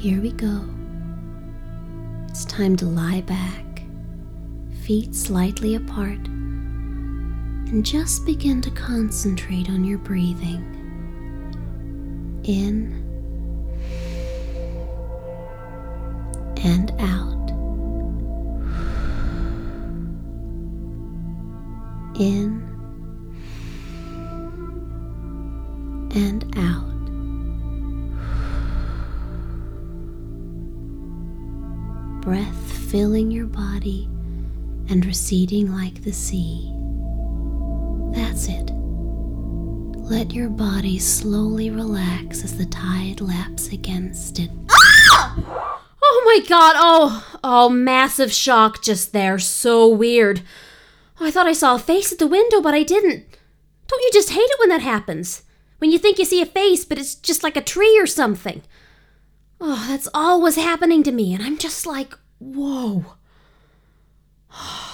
Here we go. It's time to lie back, feet slightly apart, and just begin to concentrate on your breathing. In and out. In and out. Breath filling your body and receding like the sea. That's it. Let your body slowly relax as the tide laps against it. Ah! Oh my god, oh, massive shock just there. So weird. Oh, I thought I saw a face at the window, but I didn't. Don't you just hate it when that happens? When you think you see a face, but it's just like a tree or something. Oh, that's always happening to me, and I'm just like, whoa.